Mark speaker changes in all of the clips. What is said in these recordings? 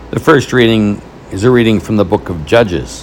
Speaker 1: The first reading is a reading from the book of Judges.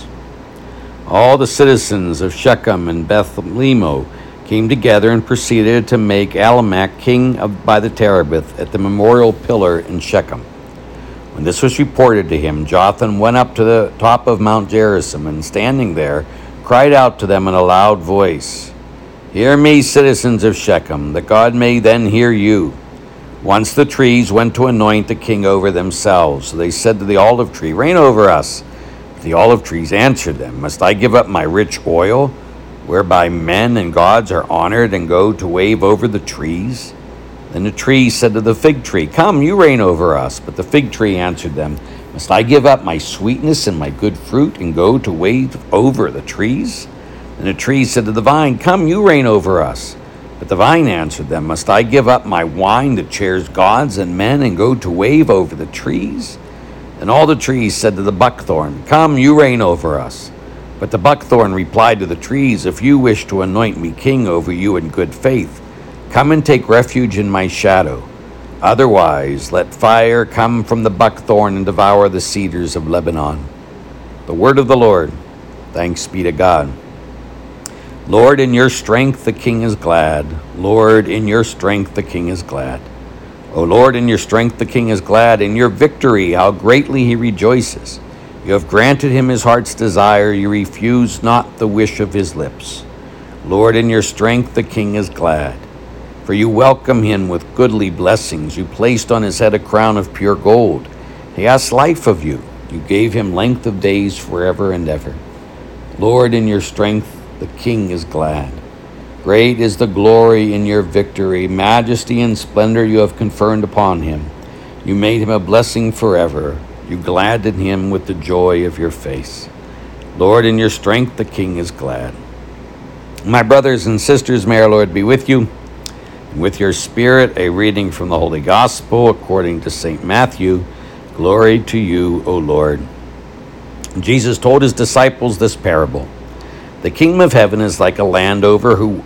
Speaker 1: All the citizens of Shechem and Beth-lehem came together and proceeded to make Ahimelech king by the Terebinth at the memorial pillar in Shechem. When this was reported to him, Jotham went up to the top of Mount Gerizim and, standing there, cried out to them in a loud voice, "Hear me, citizens of Shechem, that God may then hear you." Once the trees went to anoint the king over themselves. So they said to the olive tree, "Reign over us." But the olive trees answered them, "Must I give up my rich oil, whereby men and gods are honored, and go to wave over the trees?" Then the trees said to the fig tree, "Come, you reign over us." But the fig tree answered them, "Must I give up my sweetness and my good fruit, and go to wave over the trees?" And the trees said to the vine, "Come, you reign over us." But the vine answered them, "Must I give up my wine that cheers gods and men, and go to wave over the trees?" And all the trees said to the buckthorn, "Come, you reign over us." But the buckthorn replied to the trees, "If you wish to anoint me king over you in good faith, come and take refuge in my shadow. Otherwise, let fire come from the buckthorn and devour the cedars of Lebanon." The word of the Lord. Thanks be to God. Lord, in your strength the king is glad. Lord, in your strength the king is glad. O Lord, in your strength the king is glad. In your victory how greatly he rejoices. You have granted him his heart's desire. You refuse not the wish of his lips. Lord, in your strength the king is glad. For you welcome him with goodly blessings. You placed on his head a crown of pure gold. He asked life of you. You gave him length of days forever and ever. Lord, in your strength the king is glad. Great is the glory in your victory. Majesty and splendor you have conferred upon him. You made him a blessing forever. You gladdened him with the joy of your face. Lord, in your strength the king is glad. My brothers and sisters, may our Lord be with you. And with your spirit, a reading from the Holy Gospel according to St. Matthew. Glory to you, O Lord. Jesus told his disciples this parable. The kingdom of heaven is like a landowner who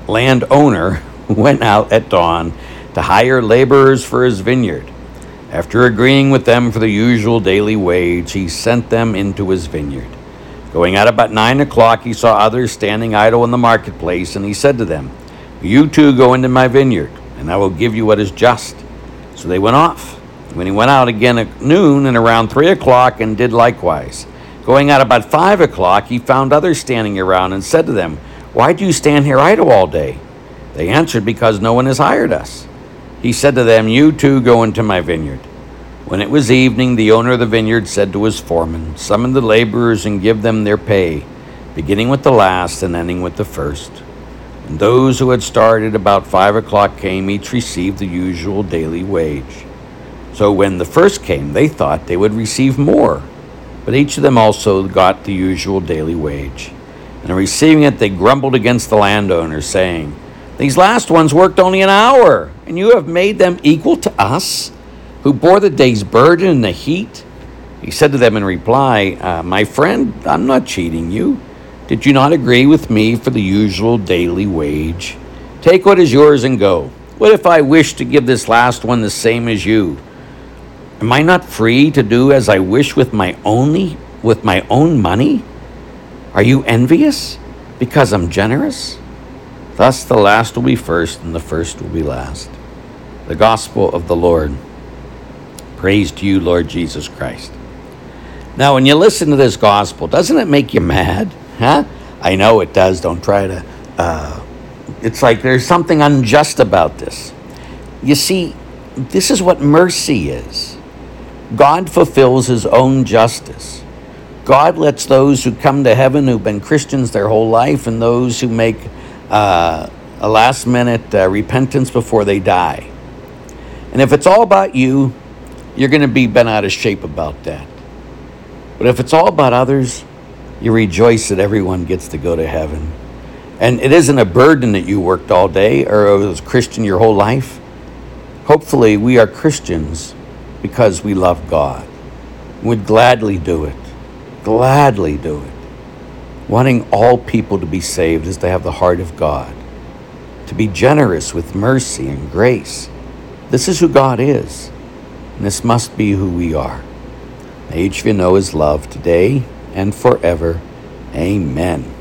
Speaker 1: went out at dawn to hire laborers for his vineyard. After agreeing with them for the usual daily wage, he sent them into his vineyard. Going out about 9 o'clock, he saw others standing idle in the marketplace, and he said to them, "You too go into my vineyard, and I will give you what is just." So they went off. When he went out again at noon and around 3 o'clock, and did likewise. Going out about 5 o'clock, he found others standing around and said to them, "Why do you stand here idle all day?" They answered, "Because no one has hired us." He said to them, "You too go into my vineyard." When it was evening, the owner of the vineyard said to his foreman, "Summon the laborers and give them their pay, beginning with the last and ending with the first." And those who had started about 5 o'clock came, each received the usual daily wage. So when the first came, they thought they would receive more. But each of them also got the usual daily wage. And on receiving it, they grumbled against the landowner, saying, "These last ones worked only an hour, and you have made them equal to us, who bore the day's burden and the heat." He said to them in reply, "My friend, I'm not cheating you. Did you not agree with me for the usual daily wage? Take what is yours and go. What if I wish to give this last one the same as you? Am I not free to do as I wish with my own money? Are you envious because I'm generous?" Thus the last will be first, and the first will be last. The Gospel of the Lord. Praise to you, Lord Jesus Christ. Now, when you listen to this gospel, doesn't it make you mad? Huh? I know it does. Don't try to. It's like there's something unjust about this. You see, this is what mercy is. God fulfills his own justice. God lets those who come to heaven who've been Christians their whole life, and those who make a last-minute repentance before they die. And if it's all about you, you're going to be bent out of shape about that. But if it's all about others, you rejoice that everyone gets to go to heaven. And it isn't a burden that you worked all day or was a Christian your whole life. Hopefully, we are Christians because we love God. We'd gladly do it. Gladly do it. Wanting all people to be saved is to have the heart of God. To be generous with mercy and grace. This is who God is. And this must be who we are. May each of you know his love today and forever. Amen.